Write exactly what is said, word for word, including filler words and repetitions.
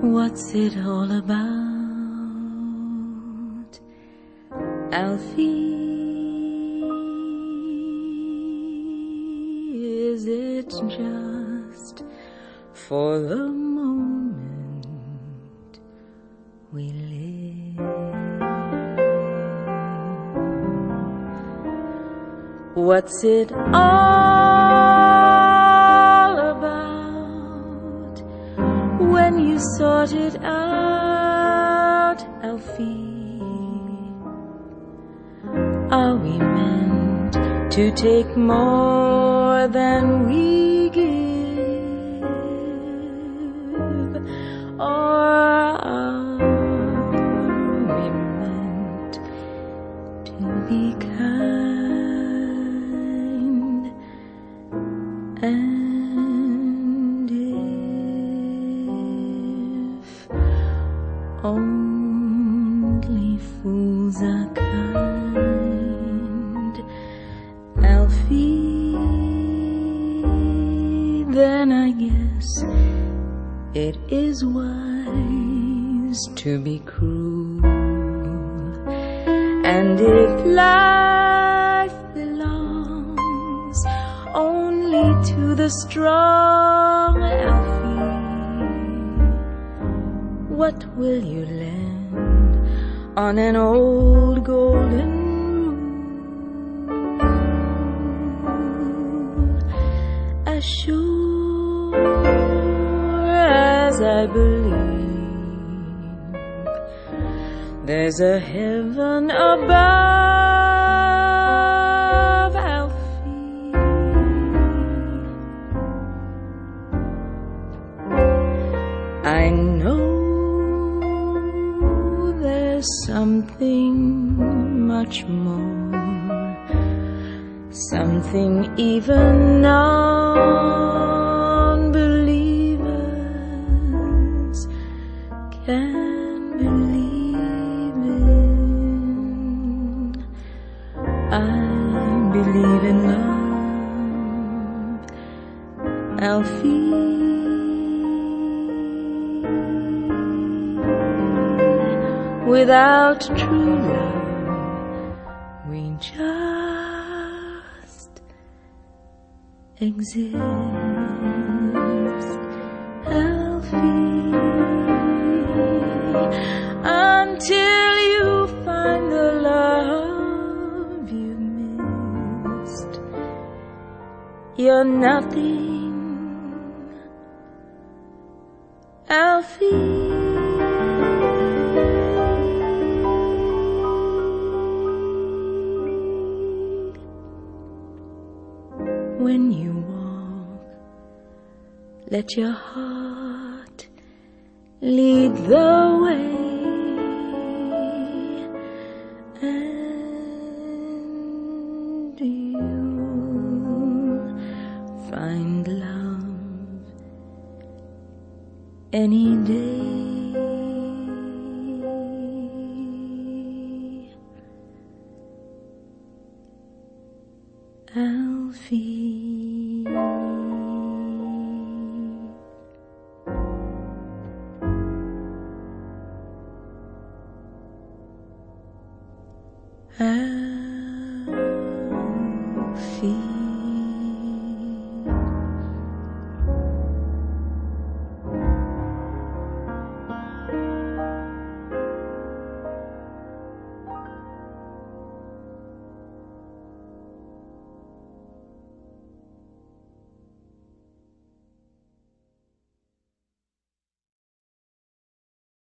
What's it all about, Alfie? Is it just for the moment we live? What's it all about when you sort it out, Alfie? Are we meant to take more than we give, or are we meant to be kind? And if only fools are kind, Alfie, then I guess it is wise to be cruel. And if life belongs only to the strong, Alfie, what will you lend on an old golden rule? As sure as I believe there's a heaven above, Alfie, I know there's something much more, something even non-believers can believe in. I believe in love, Alfie. Without true love, we just exist, Alfie, until you find the love you missed. You're nothing, Alfie. When you walk, let your heart lead the way, and you'll find love any day. Alfie. Alfie.